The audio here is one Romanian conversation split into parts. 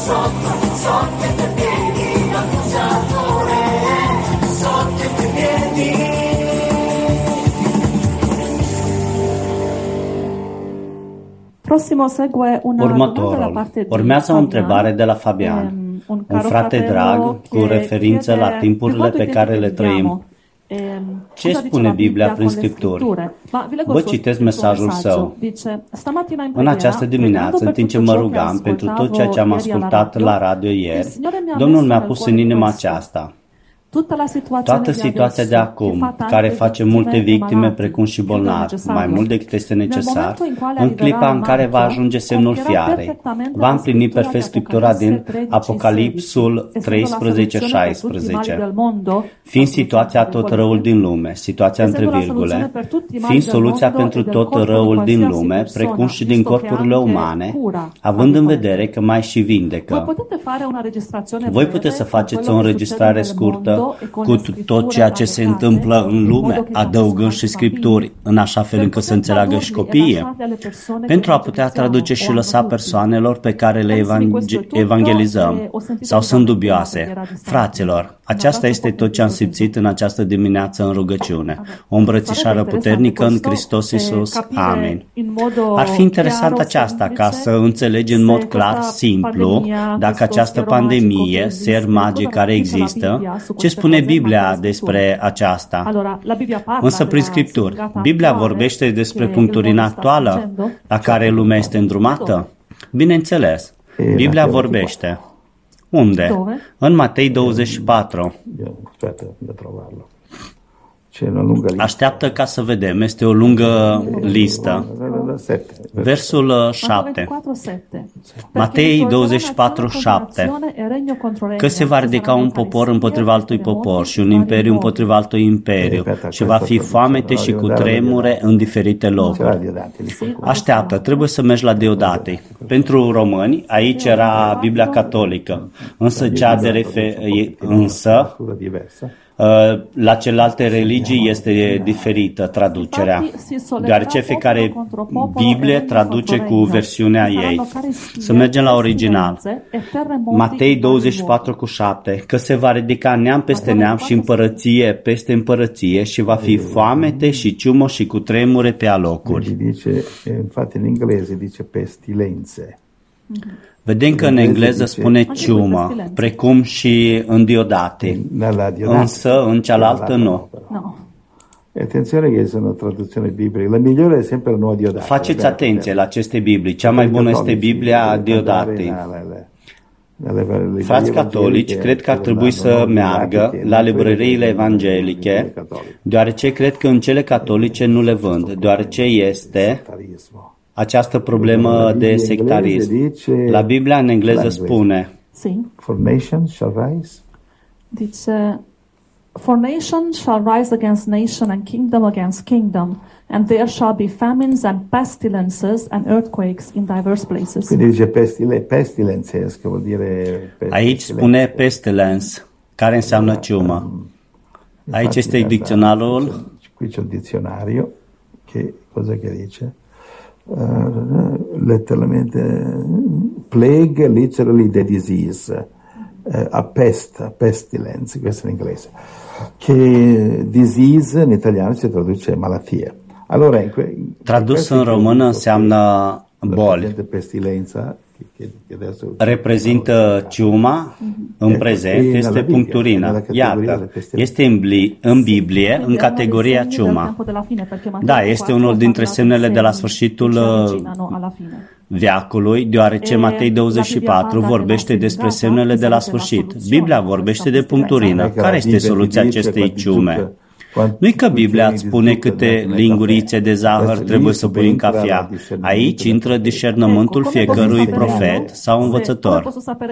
sotto i tuoi piedi, accusatore, sotto i tuoi piedi. Următorul. Urmează o întrebare de la Fabian, un frate drag cu referință la timpurile pe care le trăim. Ce spune Biblia prin Scripturi? Vă citesc mesajul său. În această dimineață, în timp ce mă rugam pentru tot ceea ce am ascultat la radio ieri, Domnul mi-a pus în inimă aceasta. Toată situația de acum, care face multe victime precum și bolnavi, mai mult decât este necesar, în clipa în care va ajunge semnul fiarei, va împlini perfect Scriptura din Apocalipsul 13:16, fiind situația tot răul din lume, situația între virgule, fiind soluția pentru tot răul din lume, precum și din corpurile umane, având în vedere că mai și vindecă. Voi puteți să faceți o înregistrare scurtă cu tot ceea ce se întâmplă în lume, adăugând și Scripturi, în așa fel încât să înțeleagă și copiii, pentru a putea traduce și lăsa persoanelor pe care le evangelizăm sau sunt dubioase. Fraților, aceasta este tot ce am simțit în această dimineață în rugăciune. O îmbrățișare puternică în Hristos Iisus. Amin. Ar fi interesant aceasta ca să înțelegi în mod clar, simplu, dacă această pandemie, ser magic care există, ce spune Biblia despre aceasta. Însă prin Scripturi, Biblia vorbește despre puncturina actuală la care lumea este îndrumată? Bineînțeles, Biblia vorbește. Unde? În Matei 24. Așteaptă ca să vedem, este o lungă listă. Versul 7. Matei 24:7. Că se va ridica un popor împotriva altui popor și un imperiu împotriva altui imperiu și va fi foamete și cutremure în diferite locuri. Așteaptă, trebuie să mergi la Deodati. Pentru români, aici era Biblia catolică, însă cea de la celelalte religii este diferită traducerea, deoarece fiecare Biblie traduce cu versiunea ei. Să mergem la original. Matei 24:7. Că se va ridica neam peste neam și împărăție peste împărăție și va fi foamete și ciumă și cutremure pe alocuri. Infatti în engleză dice pestilenze. Vedem că în engleză spune ciumă, precum și în Diodati, însă în cealaltă nu. Attenzione che sono traduzioni bibliche, la migliore è sempre Nuova Diodati. Faceți atenție la aceste Biblii, cea mai bună este Biblia Diodati. Frați catolici cred că ar trebui să meargă la librăriile evanghelice, deoarece cred că în cele catolice nu le vând, deoarece este această problemă de sectarism. La Biblia în engleză spune: For nation shall rise. Dice: For nation shall rise against nation and kingdom against kingdom, and there shall be famines and pestilences and earthquakes in diverse places. Quindi dice pestilences, che vuol dire aici spune pestilence, care înseamnă ciumă. Aici este dicționarul. Qui c'è il dizionario, che cosa che dice? Letteralmente plague, literally the disease, a pestilence, questo in inglese, che disease in italiano si traduce malattie. Allora, tradus în română înseamnă boli. Reprezintă ciuma, în prezent este puncturina. Iată, este în Biblie, în categoria ciuma. Da, este unul dintre semnele de la sfârșitul veacului, deoarece Matei 24 vorbește despre semnele de la sfârșit. Biblia vorbește de puncturină. Care este soluția acestei ciume? Nu-i că Biblia îți spune câte lingurițe de zahăr trebuie să pui în cafea. Aici intră discernământul fiecărui profet sau învățător.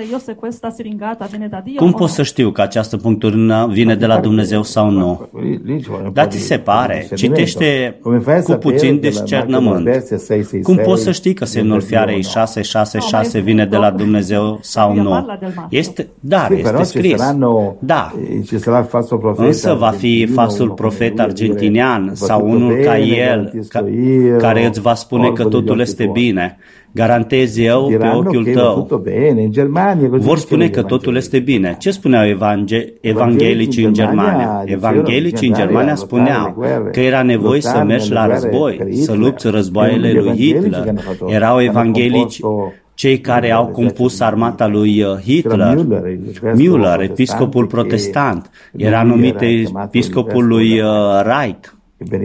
Cum pot să știu că această puncturină vine de la Dumnezeu sau nu? Dar ți se pare, citește cu puțin discernământ. Cum poți să știi că semnul fiarei 666 vine de la Dumnezeu sau nu? Este scris. Da. Însă va fi falsul profet argentinian sau unul ca el, care îți va spune că totul este bine. Garantez eu pe ochiul tău. Vor spune că totul este bine. Ce spuneau evanghelicii în Germania? Evanghelicii în Germania spuneau că era nevoie să mergi la război, să lupți războaiele lui Hitler. Erau evanghelici cei care au compus armata lui Hitler. Müller, episcopul protestant, era numit episcopul lui Reich.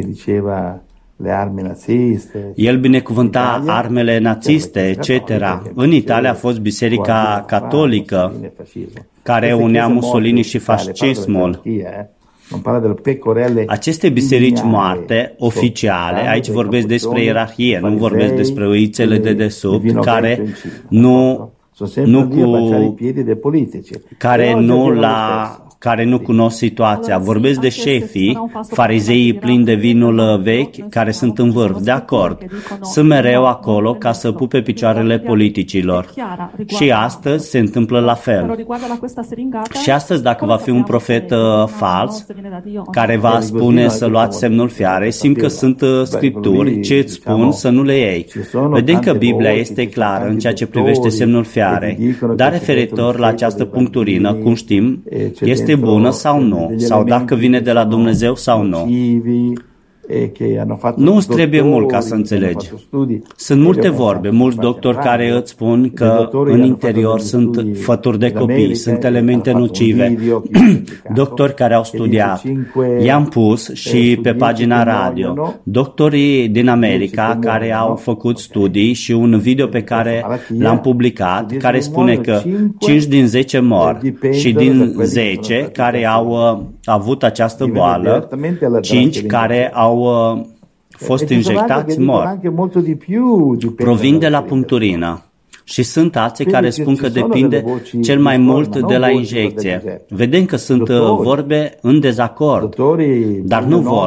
El binecuvânta armele naziste, etc. În Italia a fost Biserica Catolică, care unea Mussolini și fascismul. Aceste biserici moarte, oficiale, aici vorbesc despre ierarhie, nu vorbesc despre oițele de desubt, care nu cunosc situația. Vorbesc de șefii, farizeii plini de vinul vechi, care sunt în vârf, de acord. Sunt mereu acolo ca să pupe picioarele politicilor. Și astăzi se întâmplă la fel. Și astăzi, dacă va fi un profet fals, care va spune să luați semnul fiarei, simt că sunt scripturi ce îți spun să nu le iei. Vedem că Biblia este clară în ceea ce privește semnul fiarei, dar referitor la această puncturină, cum știm, este bună sau nu, sau dacă vine de la Dumnezeu sau nu. Nu îți trebuie mult ca să înțelegi. Sunt multe vorbe, mulți doctori care îți spun că în interior sunt fături de copii, sunt elemente nocive. Doctori care au studiat. I-am pus și pe pagina radio. Doctorii din America care au făcut studii și un video pe care l-am publicat, care spune că 5 din 10 mor și din 10 care au avut această boală, 5 care au fost injectați mor. Provin de la puncturină. Și sunt alții care spun că depinde cel mai mult de la injecție. Vedem că sunt vorbe în dezacord, dar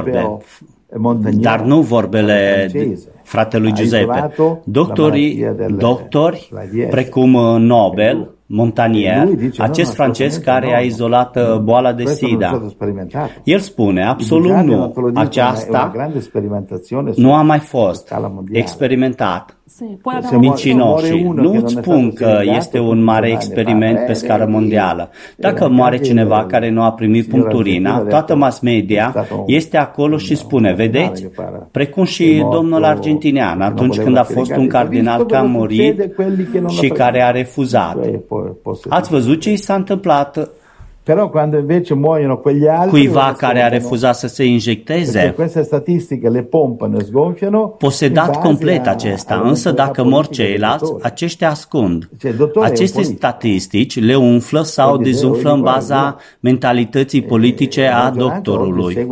nu vorbele fratelui Giuseppe. Doctori precum Nobel, Montagnier, acest francez care a izolat boala de SIDA. El spune, absolut nu, aceasta nu a mai fost experimentat. Mincinoșii. Nu îți spun că este un mare experiment pe scară mondială. Dacă moare cineva care nu a primit puncturina, toată mass media este acolo și spune, vedeți? Precum și domnul argentinian, atunci când a fost un cardinal care a murit și care a refuzat. Ați văzut ce i s-a întâmplat Però quando invece muoiono quegli altri, cuiva care a refuzat să se injecteze, queste statistiche le pompano e sgonfiano, posedat complet acesta, însă dacă mor ceilalți, aceștia ascund. Aceste statistici le umflă sau dezumflă în baza mentalității politice a doctorului.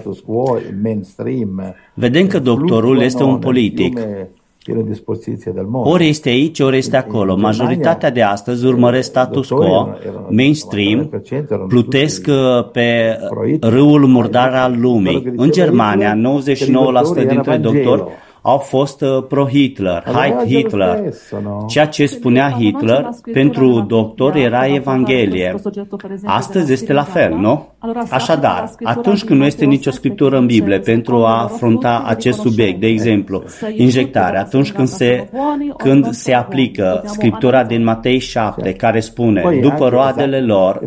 Vedem că doctorul este un politic. Ori este aici, ori este acolo. Majoritatea de astăzi urmăresc status quo, mainstream, plutesc pe râul murdar al lumii. În Germania, 99% dintre doctori au fost pro-Hitler, Heil Hitler. Ceea ce spunea Hitler pentru doctor era Evanghelie. Astăzi este la fel, nu? Așadar, atunci când nu este nicio scriptură în Biblie pentru a afrunta acest subiect, de exemplu, injectarea, atunci când se aplică scriptura din Matei 7, care spune, după roadele lor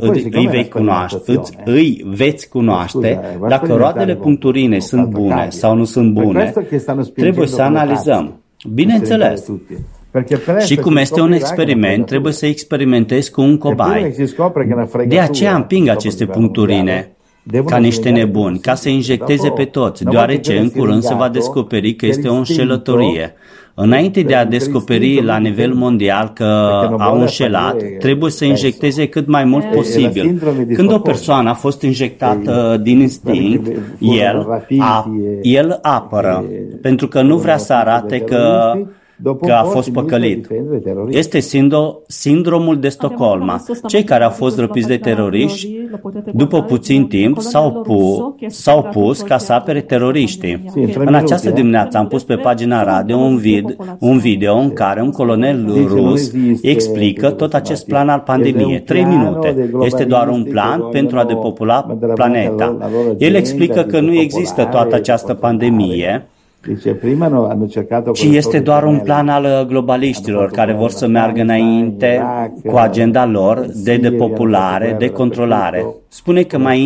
îi veți cunoaște, dacă roadele puncturinei sunt bune sau nu sunt bune, trebuie să analizăm. Bineînțeles. Și cum este un experiment, trebuie să experimentezi cu un cobai. De aceea împing aceste puncturine ca niște nebuni, ca să injecteze pe toți, deoarece în curând se va descoperi că este o înșelătorie. Înainte de a descoperi la nivel mondial că au înșelat, trebuie să injecteze cât mai mult posibil. Când o persoană a fost injectată din instinct, el apără, pentru că nu vrea să arate că că a fost păcălit. Este sindromul de Stockholm. Cei care au fost răpiți de teroriști, după puțin timp, s-au pus ca să apere teroriștii. În această dimineață am pus pe pagina radio un video în care un colonel rus explică tot acest plan al pandemiei. 3 minute. Este doar un plan pentru a depopula planeta. El explică că nu există toată această pandemie, ci este doar un plan al globaliștilor care vor să meargă înainte cu agenda lor de depopulare, de controlare. Spune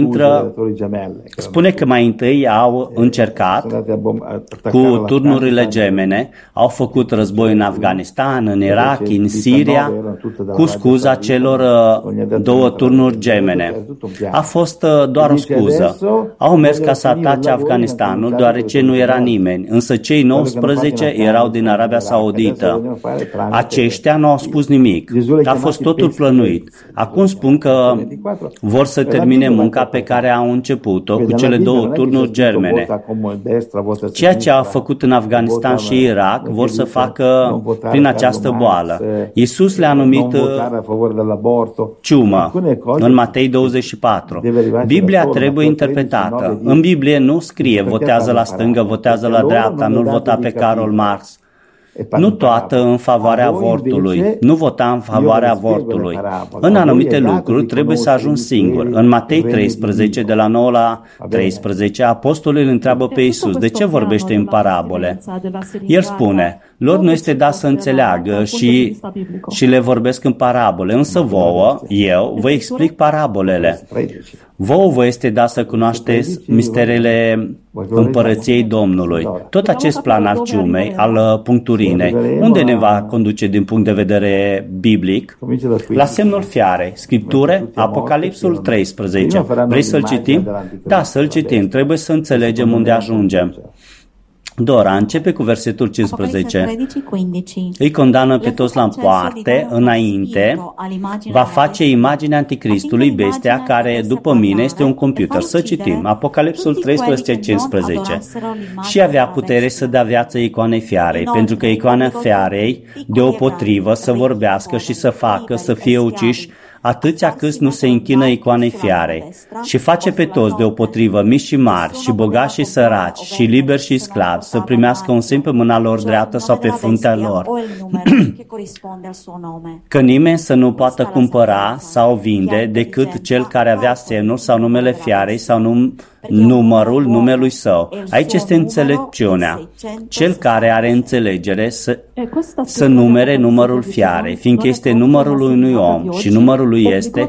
că mai întâi au încercat cu turnurile gemene, au făcut război în Afganistan, în Irak, în Siria, cu scuza celor 2 turnuri gemene. A fost doar o scuză. Au mers ca să atace Afganistanul, deoarece nu era nimeni, însă cei 19 erau din Arabia Saudită. Aceștia nu au spus nimic. A fost totul plănuit. Acum spun că vor să termine munca pe care au început-o cu cele 2 turnuri germene. Ceea ce au făcut în Afganistan și Irak vor să facă prin această boală. Iisus le-a numit ciumă în Matei 24. Biblia trebuie interpretată. În Biblie nu scrie votează la stângă, votează la dreapta, nu-l vota pe Karl Marx. Nu toată în favoarea avortului. Nu vota în favoarea avortului. În anumite lucruri trebuie să ajungi singur. În Matei 13, de la 9 la 13, apostolii îl întreabă pe Iisus, de ce vorbește în parabole? El spune, lor nu este dat să înțeleagă și le vorbesc în parabole, însă vouă, eu, vă explic parabolele. Vouă vă este dat să cunoașteți misterele împărăției Domnului. Tot acest plan al ciumei, al puncturinei, unde ne va conduce din punct de vedere biblic? La semnul fiarei. Scripture, Apocalipsul 13. Vrei să-l citim? Da, să-l citim. Trebuie să înțelegem unde ajungem. Dora începe cu versetul 15. Îi condamnă pe toți la moarte, înainte va face imaginea anticristului, bestia care după mine este un computer. Să citim Apocalipsul 13, 15. Și avea putere să dea viață icoanei fiarei, pentru că icoana fiarei deopotrivă să vorbească și să facă să fie uciși atâția câți nu se închină icoanei fiarei, și face pe toți deopotrivă, mici și mari, și bogați și săraci, și liberi și sclavi, să primească un semn pe mâna lor dreaptă sau pe fruntea lor, că nimeni să nu poată cumpăra sau vinde decât cel care avea semnul sau numele fiarei sau numărul numelui său. Aici este înțelepciunea. Cel care are înțelegere să numere numărul fiarei, fiindcă este numărul unui om și numărul lui este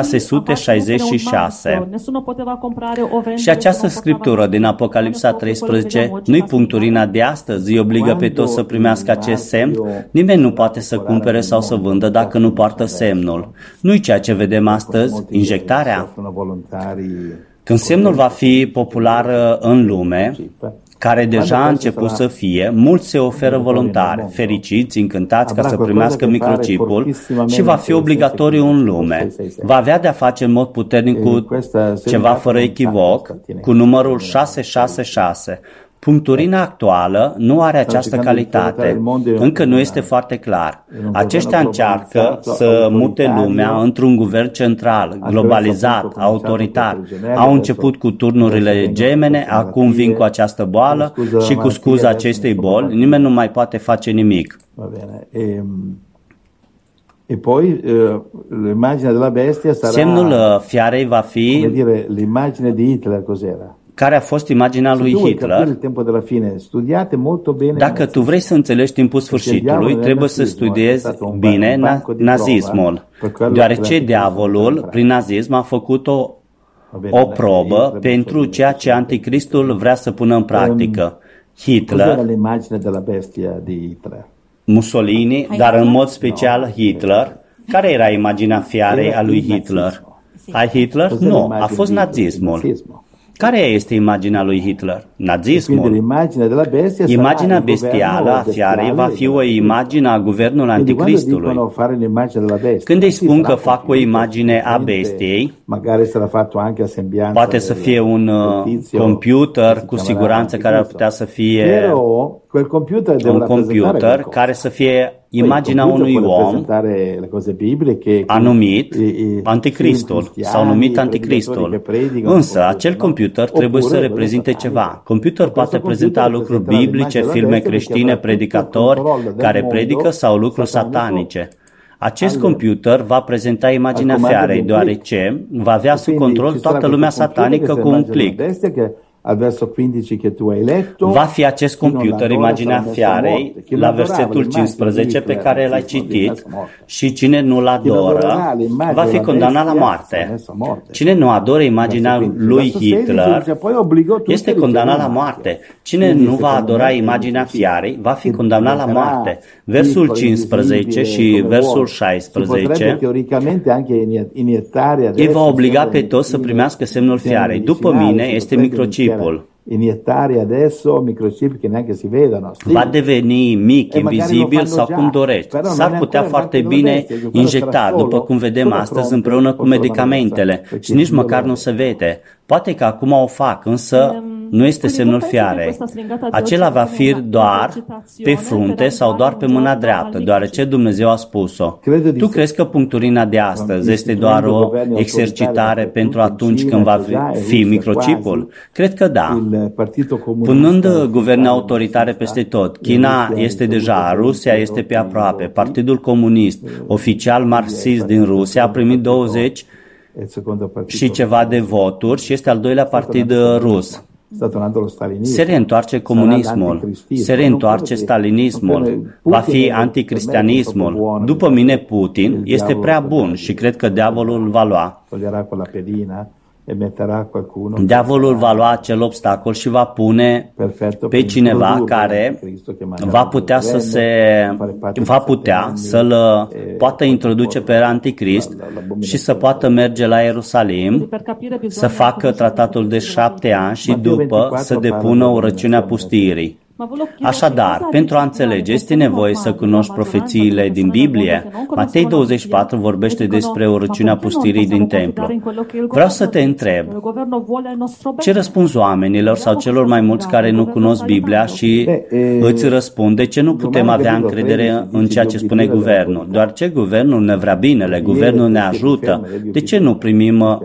666. Și această scriptură din Apocalipsa 13 nu-i puncturina de astăzi, îi obligă pe toți să primească acest semn. Nimeni nu poate să cumpere sau să vândă dacă nu poartă semnul. Nu-i ceea ce vedem astăzi, injectarea. Când semnul va fi popular în lume, care deja a început să fie, mulți se oferă voluntari, fericiți, încântați ca să primească microchipul și va fi obligatoriu în lume. Va avea de-a face în mod puternic cu ceva fără echivoc, cu numărul 666. Puncturina actuală nu are această calitate. Încă nu este foarte clar. Aceștia încearcă să mute lumea într-un guvern central, globalizat, autoritar. Au început cu turnurile gemene, acum vin cu această boală și cu scuza acestei boli, nimeni nu mai poate face nimic. E poi l'immagine della bestia sarà, semnul fiarei va fi, l'immagine di Hitler cos'era? Care a fost imaginea lui Hitler. Dacă tu vrei să înțelegi timpul sfârșitului, trebuie să studiezi bine nazismul, deoarece diavolul, prin nazism, a făcut o probă pentru ceea ce anticristul vrea să pună în practică. Hitler, Mussolini, dar în mod special Hitler. Care era imaginea fiarei a lui Hitler? A Hitler? Nu, a fost nazismul. Care este imaginea lui Hitler? Nazismul. Quindi l'immagine della bestia sarà Imaginea il bestială governo a fiarei va fi o bestiale. imagine a guvernului Quindi quando anticristului. dicono fare l'immagine della bestia, Când îi sì, spun sarà că fac o compiuto, imagine a sicuramente, bestiei, magari sarà fatto anche a sembianza poate să fie un del tizio computer che si cu chiamerà siguranță care ar Anticristo. putea să fie Però quel computer deve un rappresentare computer qualcosa. care să fie Poi imaginea il computer unui può om rappresentare le cose bibliche, anumit i anticristul cristiani, sau numit i anticristul. predicatori che predicano, Însă acel computer trebuie să oppure reprezinte quello ceva. satanico. Computer Questo poate computer prezenta lucruri representerà biblice, l'immagine filme della bestia, creștine, perché avrà tutto il predicatori controllo del care mondo predică sau lucruri satanico satanice. Acest al- computer va prezenta imaginea al comando fiarei, di un deoarece va avea sub Quindi control ci sarà toată lumea questo computer satanică che cu sarà un l'immagine della click. bestia che al verso 15 che tu hai letto. Va fi acest chi non computer l'adora imaginea sarà messo a fiarei morte. Chi la l'adorava versetul l'immagine 15 di pe Hitler, care l-ai nazismo, citit messo a morte. și cine nu-l Chi non adoră adorerà l'immagine va fi della condamnat la bestia moarte. sarà messo a morte. Cine nu adoră imaginea Verso 15. lui Verso 16 Hitler dice, poi obbligò tutti este a condamnat la ricevere moarte. marchio. Cine Quindi, nu va secondo adora me, imaginea sì, fiarei va fi che condamnat la diventerà moarte. Versul piccolo, 15 și invisibile, come versul vuoi. Si potrebbe 16 teoricamente anche iniettare îi adesso va obliga pe insieme toți să alle primească semnul medicine fiarei. După medicinali, mine si este potrebbe microchipul. iniettare adesso microchip che neanche si vedono. Sì. Va deveni mic, E magari lo invizibil fanno sau già, cum dorești. però non S-ar è putea ancora foarte neanche bine dovrebbe, quello injectat, sarà după solo cum vedem sulla astăzi, fronte, împreună cu o sulla medicamentele manosa, și nici perché măcar nu se vede. Poate că acum o fac, însă nu este semnul fiarei. Acela va fi doar pe frunte sau doar pe mâna dreaptă, deoarece Dumnezeu a spus-o. Tu crezi că puncturina de astăzi este doar o exercitare pentru atunci când va fi microchipul? Cred că da. il Partito Comunista Punând guverne autoritare peste tot, China este deja, Rusia este pe aproape, Partidul Comunist, oficial marxist din Rusia, a primit 20 è il secondo partito și ceva de voturi și este al doilea partid rus. sta tornando lo stalinismo. Se reîntoarce comunismul, se reîntoarce stalinismul, va fi anticristianismul. După mine, Putin este prea bun și cred că diavolul va lua. Toglierà quella pedina e metterà qualcuno Diavolul va lua acel obstacol și va pune perfetto pe per cineva introdurre care Cristo che manderà va putea să să-l poată introduce pe Anticrist și să poată merge la Ierusalim, să facă tratatul de 7 ani și după să depună urăciunea pustirii. Așadar, pentru a înțelege, este nevoie să cunoști profețiile din Biblie. Matei 24 vorbește despre urăciunea pustirii din templu. Vreau să te întreb, ce răspunzi oamenilor sau celor mai mulți care nu cunosc Biblia și îți răspund de ce nu putem avea încredere în ceea ce spune guvernul? Doar ce guvernul ne vrea binele, guvernul ne ajută. De ce nu primim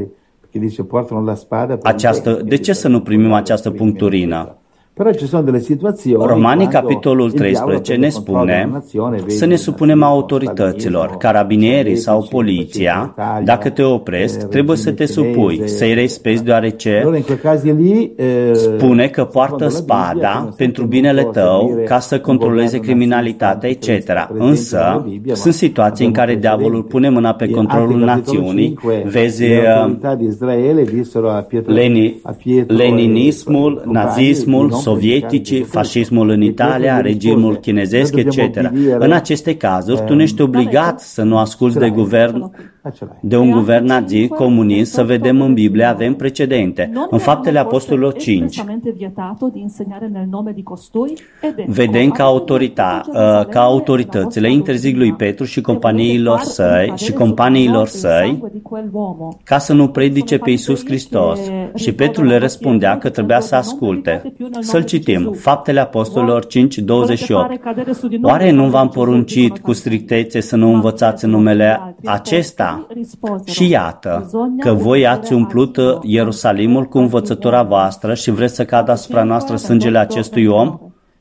de ce să nu primim această puncturină? Romanii, capitolul 13, ne spune să ne supunem autorităților, carabinierii sau poliția. Dacă te opresc, trebuie să te supui, să-i respecti, deoarece spune că poartă spada pentru binele tău ca să controleze criminalitatea, etc. Însă, sunt situații în care diavolul pune mâna pe controlul națiunii. Vezi leninismul, nazismul, sovieticii, fascismul în Italia, regimul chinezesc, etc. În aceste cazuri, tu nu ești obligat să nu asculți de un guvern nazi, comunist, să vedem în Biblie, avem precedente. În Faptele Apostolilor 5, vedem că autoritățile interzic lui Petru și companiilor săi ca să nu predice pe Iisus Hristos. Și Petru le răspundea că trebuia să asculte. Să-l citim, Faptele Apostolilor 5, 28. Oare nu v-am poruncit cu strictețe să nu învățați în numele acesta? Și iată că voi ați umplut Ierusalimul cu învățătura voastră și vreți să cadă asupra noastră sângele acestui om?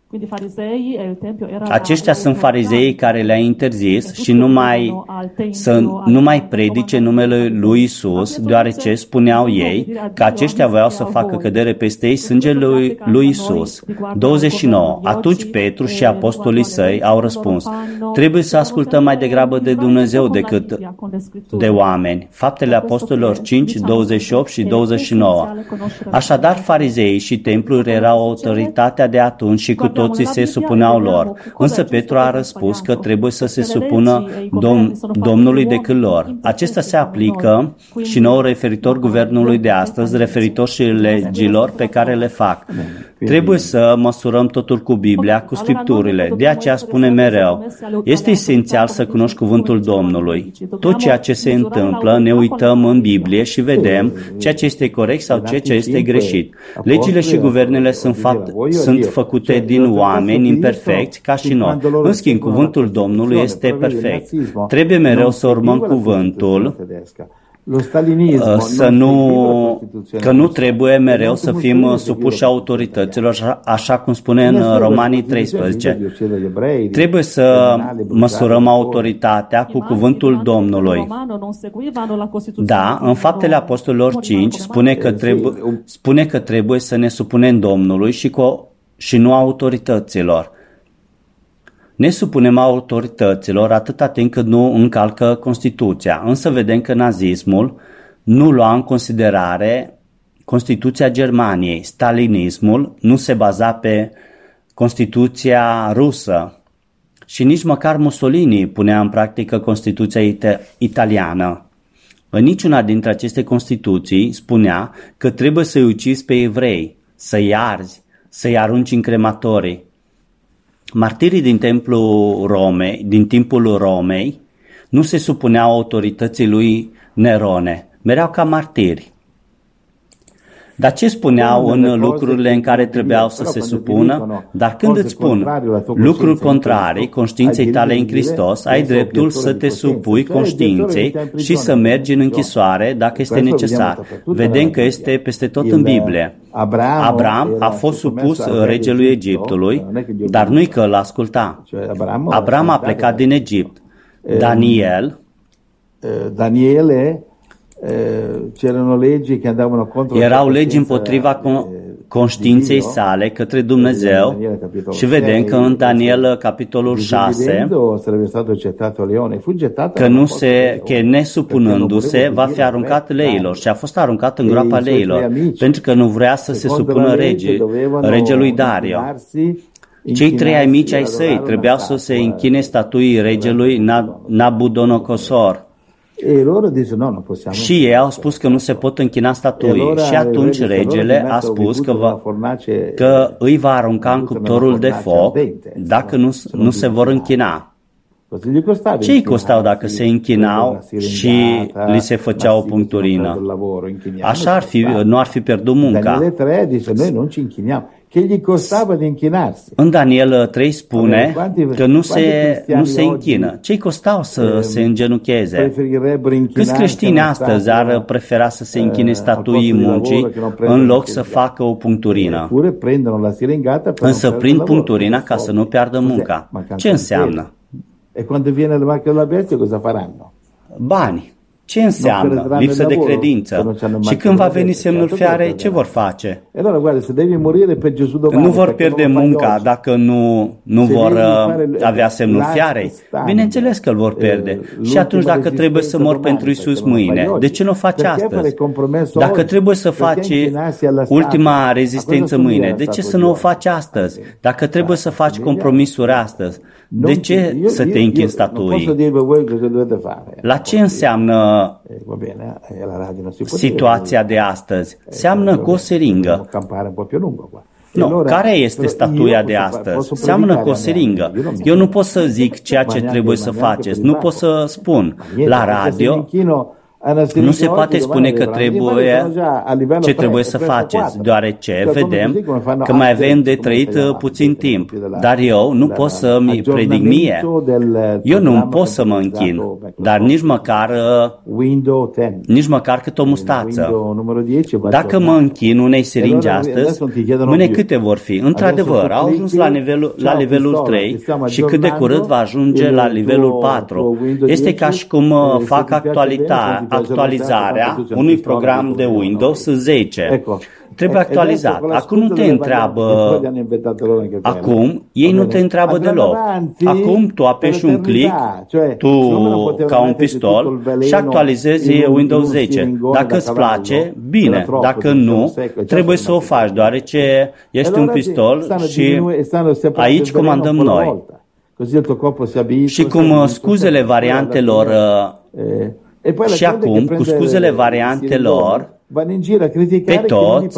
Aceștia sunt farizeii care le-a interzis și nu mai predice numele lui Isus, deoarece spuneau ei că aceștia voiau să facă cădere peste ei sângele lui Isus. 29. Atunci Petru și apostolii săi au răspuns: trebuie să ascultăm mai degrabă de Dumnezeu decât de oameni. Faptele Apostolilor 5, 28 și 29. Așadar, farizeii și templul erau autoritatea de atunci și cu toții se supuneau lor. Însă Petru a răspuns că trebuie să se supună Domnului decât lor. Acesta se aplică și nouă referitor guvernului de astăzi, referitor și legilor pe care le fac. Trebuie să măsurăm totul cu Biblia, cu Scripturile. De aceea spune mereu, este esențial să cunoști cuvântul Domnului. Tot ceea ce se întâmplă, ne uităm în Biblie și vedem ceea ce este corect sau ceea ce este greșit. Legile și guvernele sunt făcute din oameni imperfecți ca și noi. În schimb, cuvântul Domnului este perfect. Trebuie mereu să urmăm cuvântul, că nu trebuie mereu să fim supuși autorităților, așa cum spune în Romanii 13. Trebuie să măsurăm autoritatea cu cuvântul Domnului. Da, în Faptele Apostolilor 5 spune că trebuie să ne supunem Domnului și nu autorităților. Ne supunem autorităților atâta timp cât nu încalcă Constituția. Însă vedem că nazismul nu lua în considerare Constituția Germaniei. Stalinismul nu se baza pe Constituția rusă și nici măcar Mussolini punea în practică Constituția italiană. În niciuna dintre aceste Constituții spunea că trebuie să-i ucizi pe evrei, să-i arzi, să-i arunci în crematorii. Martirii din timpul Romei nu se supuneau autorității lui Nerone, mereau ca martiri. Dar ce spuneau în lucrurile în care trebuiau să se supună? Dar când îți spun lucruri contrarii conștiinței tale în Hristos, ai dreptul să te supui conștiinței și să mergi în închisoare dacă este necesar. Vedem că este peste tot în Biblie. Abraham a fost supus regelui Egiptului, dar nu-i că îl asculta. Abraham a plecat din Egipt. Erau legi împotriva conștiinței sale către Dumnezeu și vedem că în Daniel capitolul 6 că nesupunându-se va fi aruncat leilor și a fost aruncat în groapa leilor pentru că nu vrea să se supună regelui Dario. Cei 3 ai mici ai săi trebuiau să se închine statuii regelui Nabucodonosor. Și ei au spus că nu se pot închina statuii. Și atunci regele a spus că îi va arunca în cuptorul de foc dacă nu se vor închina. Ce îi costau dacă se închinau și li se făcea o puncturină? Așa nu ar fi pierdut munca. În Daniel 3 spune că nu se închină. Ce-i costau să se îngenucheze? Câți creștini astăzi ar prefera să se închine statuii muncii în loc să facă o puncturină? Însă prind puncturina ca să nu piardă munca. Ce înseamnă? Bani. Ce înseamnă? Lipsă de credință. Și când va veni semnul fiarei, ce vor face? Nu vor pierde munca dacă nu vor avea semnul fiarei? Bineînțeles că îl vor pierde. Și atunci dacă trebuie să mor pentru Iisus mâine, de ce nu o faci astăzi? Dacă trebuie să faci ultima rezistență mâine, de ce să nu o faci astăzi? Dacă trebuie să faci compromisuri astăzi, de ce să te închini statuii? La ce înseamnă situația de astăzi? Seamănă cu o seringă. Care este statuia de astăzi? Seamănă cu o seringă. Eu nu pot să zic ceea ce trebuie să faceți. Nu pot să spun. La radio nu se poate spune că ce trebuie să faceți, deoarece vedem că mai avem de trăit puțin timp. Dar eu nu pot să-mi predic mie. Eu nu pot să mă închin, dar nici măcar cât o mustață. Dacă mă închin unei seringi astăzi, mâine câte vor fi? Într-adevăr, au ajuns la nivelul 3 și cât de curând va ajunge la nivelul 4. Este ca și cum fac actualizarea unui program de Windows 10. trebuie actualizat. Acum nu te întreabă, acum ei nu te întreabă deloc. Acum tu apeși un click, tu ca un pistol și actualizezi Windows 10. Dacă îți place, bine. Dacă nu, trebuie să o faci, deoarece ești un pistol și aici comandăm noi. Și cum scuzele variantelor și acum, cu scuzele variantelor, pe toți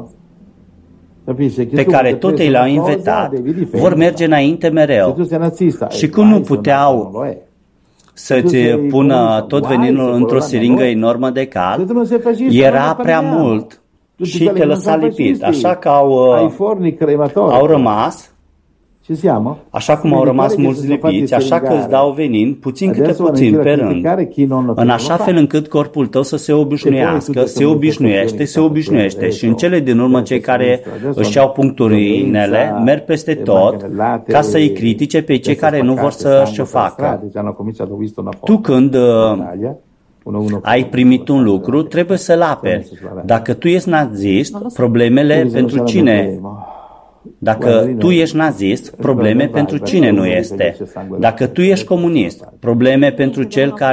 pe care tot ei l-au inventat, vor merge înainte mereu. Și cum nu puteau să-ți pună tot veninul într-o siringă enormă de cal, era prea mult și te lăsa lipit. Așa că au rămas, așa cum au rămas mulți lipiți, așa că îți dau venin puțin câte puțin pe rând, în așa fel încât corpul tău să se obișnuiască, se obișnuiește și în cele din urmă cei care își iau puncturinele merg peste tot ca să-i critique pe cei care nu vor să-și o facă. Tu când ai primit un lucru, trebuie să-l aperi. Dacă tu ești nazist, problemele pentru cine? Dacă tu ești nazist, probleme pentru cine nu este. Dacă tu ești comunist, probleme pentru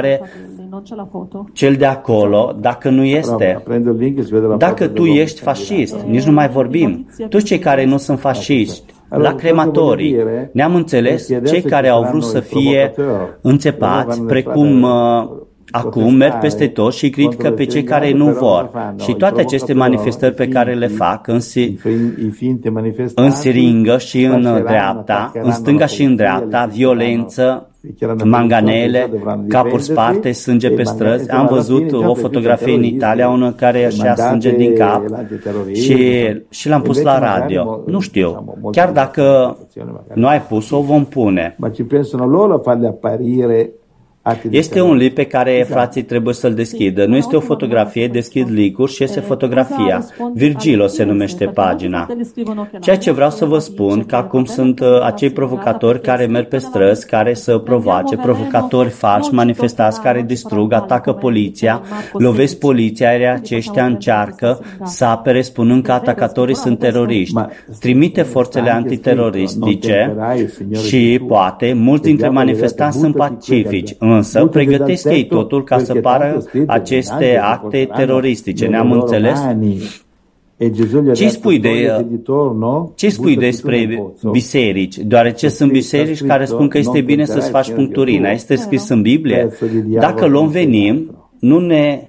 cel de acolo, dacă nu este. Dacă tu ești fascist, nici nu mai vorbim. Toți cei care nu sunt fasciști, la crematorii, ne-am înțeles, cei care au vrut să fie înțepați, precum acum merg peste tot și critică pe cei care nu vor. Și toate aceste manifestări pe care le fac în siringă și în dreapta, în stânga și în dreapta, violență, manganele, capuri sparte, sânge pe străzi. Am văzut o fotografie în Italia, unul care își ia sânge din cap și l-am pus la radio. Nu știu, chiar dacă nu ai pus-o, vom pune. Este un link pe care frații trebuie să-l deschidă. Nu este o fotografie, deschid link-uri și este fotografia. Virgilo se numește pagina. Ceea ce vreau să vă spun, că acum sunt acei provocatori care merg pe străzi, care să provoace, provocatori falși, manifestați, care distrug, atacă poliția, lovesc poliția, iar aceștia încearcă să apere spunând că atacatorii sunt teroriști. Trimite forțele antiteroristice și, poate, mulți dintre manifestanți sunt pacifici. Însă pregătesc ei totul ca să pară aceste acte teroristice. Ne-am înțeles? Ce spui despre biserici? Deoarece sunt biserici care spun că este bine să-ți faci puncturina. Este scris în Biblie? Dacă luăm venim, nu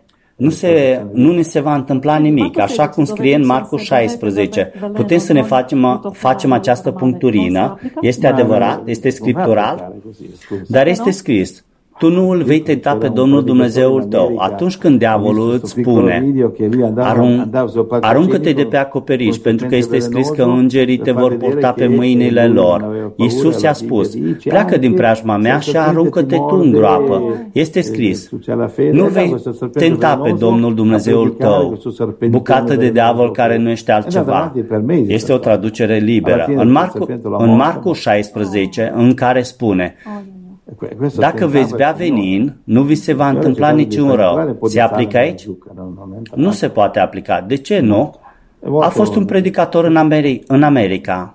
ne se va întâmpla nimic, așa cum scrie în Marcu 16. Putem să ne facem această puncturină? Este adevărat? Este scriptural? Dar este scris. Tu nu îl vei tenta pe Domnul Dumnezeul tău. Atunci când diavolul îți spune, aruncă-te de pe acoperiș, pentru că este scris că îngerii te vor purta pe mâinile lor. Iisus i-a spus, pleacă din preajma mea și aruncă-te tu în groapă. Este scris, nu vei tenta pe Domnul Dumnezeul tău. Bucată de diavol care nu este altceva. Este o traducere liberă. În Marcu 16, în care spune, dacă veți bea venin, nu vi se va întâmpla niciun rău. Se aplică aici? Nu se poate aplica. De ce nu? A fost un predicator în America.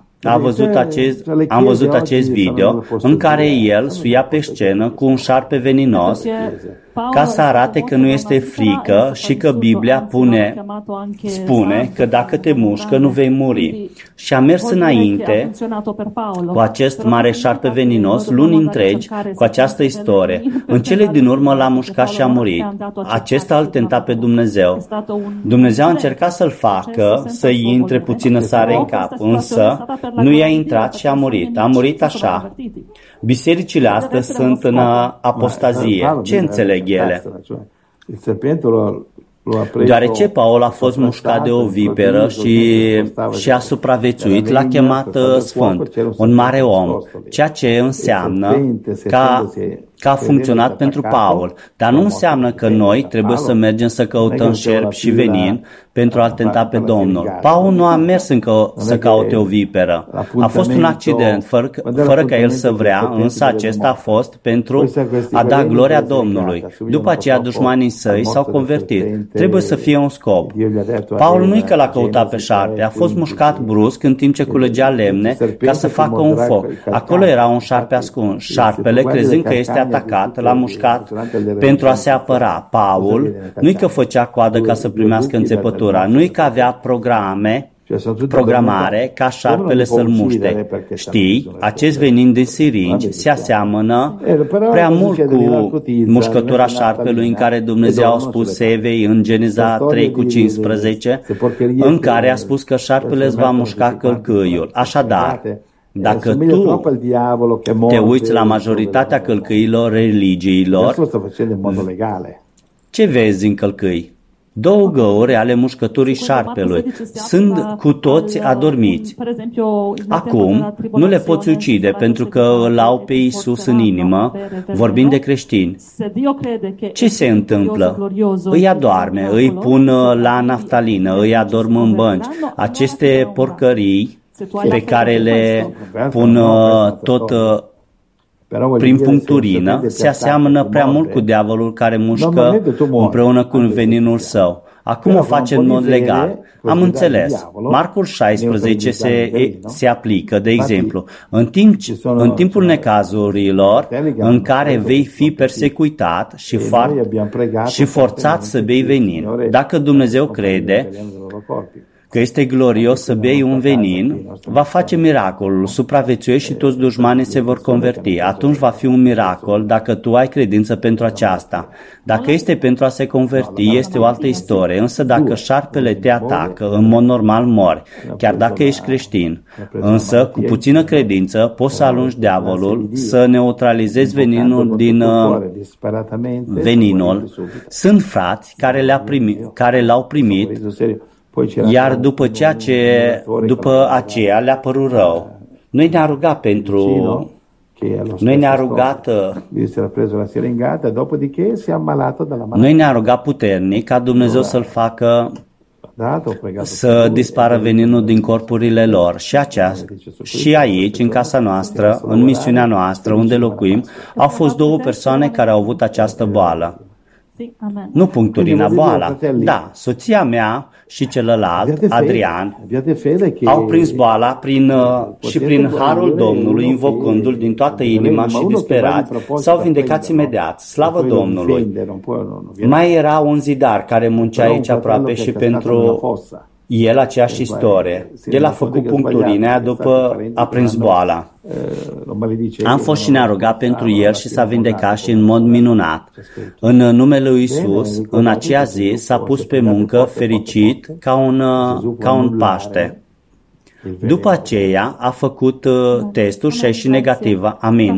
Am văzut acest video în care el suia pe scenă cu un șarpe veninos ca să arate că nu este frică și că Biblia spune că dacă te mușcă nu vei muri. Și a mers înainte cu acest mare șarpe veninos luni întregi cu această istorie. În cele din urmă l-a mușcat și a murit. Acesta îl tenta pe Dumnezeu. Dumnezeu a încercat să-l facă să-i intre puțină sare în cap, însă nu i-a intrat și a murit. A murit așa. Bisericile astăzi sunt în apostazie. Ce înțeleg ele? Deoarece Paul a fost mușcat de o viperă și a supraviețuit, l-a chemat sfânt, un mare om, ceea ce înseamnă ca că a funcționat pentru Paul, dar nu înseamnă că noi trebuie să mergem să căutăm șerpi și venin pentru a-l tenta pe Domnul. Paul nu a mers încă să caute o viperă. A fost un accident, fără ca el să vrea, însă acesta a fost pentru a da gloria Domnului. După aceea, dușmanii săi s-au convertit. Trebuie să fie un scop. Paul nu-i că l-a căutat pe șarpe, a fost mușcat brusc în timp ce culegea lemne ca să facă un foc. Acolo era un șarpe ascuns. Șarpele, crezând că este atacat, l-a mușcat pentru a se apăra. Paul nu-i că făcea coadă ca să primească înțepătura, nu-i că avea programare ca șarpele să-l muște. Știi, acest venin din siringi se aseamănă prea mult cu mușcătura șarpelui în care Dumnezeu a spus Evei în Geneza 3:15, în care a spus că șarpele îți va mușca călcâiul. Așadar, dacă tu te uiți la majoritatea călcâilor religiilor, ce vezi în călcâi? 2 găuri ale mușcăturii șarpelui. Sunt cu toți adormiți. Acum nu le poți ucide pentru că îl au pe Iisus în inimă, vorbind de creștini. Ce se întâmplă? Îi adoarme, îi pun la naftalină, îi adorm în bănci. Aceste porcării pe care le pun tot prin puncturină, se aseamănă prea mult cu diavolul care mușcă împreună cu veninul său. Acum o face în mod legal. Am înțeles. Marcul 16 se aplică, de exemplu, în timpul necazurilor în care vei fi persecutat și forțat să bei venin. Dacă Dumnezeu crede că este glorios să bei un venin, va face miracolul, supraviețuiești și toți dușmanii se vor converti. Atunci va fi un miracol dacă tu ai credință pentru aceasta. Dacă este pentru a se converti, este o altă istorie, însă dacă șarpele te atacă, în mod normal mori, chiar dacă ești creștin. Însă, cu puțină credință, poți să alungi diavolul, să neutralizezi veninul din veninul. Sunt frați care l-au primit, iar după aceea le-a părut rău. Noi ne-a rugat pentru... Noi ne-a rugat puternic ca Dumnezeu să-l facă să dispară veninul din corpurile lor. Și aici, în casa noastră, în misiunea noastră, unde locuim, au fost 2 persoane care au avut această boală. Nu puncturina, boala. Da, soția mea și celălalt, Adrian, au prins boala prin harul Domnului, invocându-l din toată inima și disperați, s-au vindecat imediat. Slavă Domnului! Mai era un zidar care muncea aici aproape și pentru el aceeași istorie. El a făcut puncturina după a prins boala. Am fost și ne-a rugat pentru el și s-a vindecat și în mod minunat. În numele lui Iisus, în aceea zi, s-a pus pe muncă fericit ca un Paște. După aceea a făcut testul și a ieșit negativă. Amin.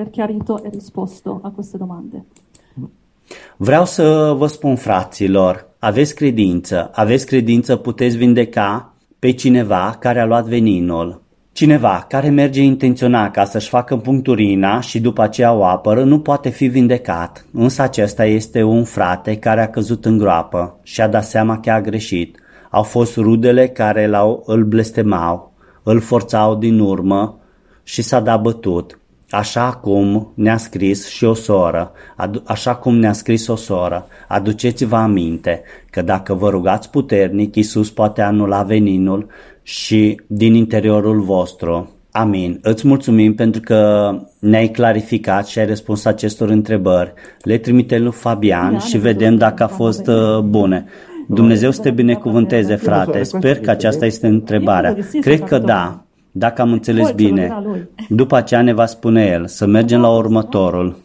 Vreau să vă spun, fraților, aveți credință, puteți vindeca pe cineva care a luat veninul. Cineva care merge intenționat ca să-și facă puncturina și după aceea o apără nu poate fi vindecat, însă acesta este un frate care a căzut în groapă și a dat seama că a greșit. Au fost rudele care îl blestemau, îl forțau din urmă și s-a dat bătut. Așa cum ne-a scris o soră, aduceți-vă aminte că dacă vă rugați puternic, Iisus poate anula veninul și din interiorul vostru. Amin. Îți mulțumim pentru că ne-ai clarificat și ai răspuns acestor întrebări. Le trimite lui Fabian și vedem dacă a fost bune. Dumnezeu să te binecuvânteze, frate. Sper că aceasta este întrebarea. Cred că da. Dacă am înțeles bine, după aceea ne va spune el să mergem la următorul.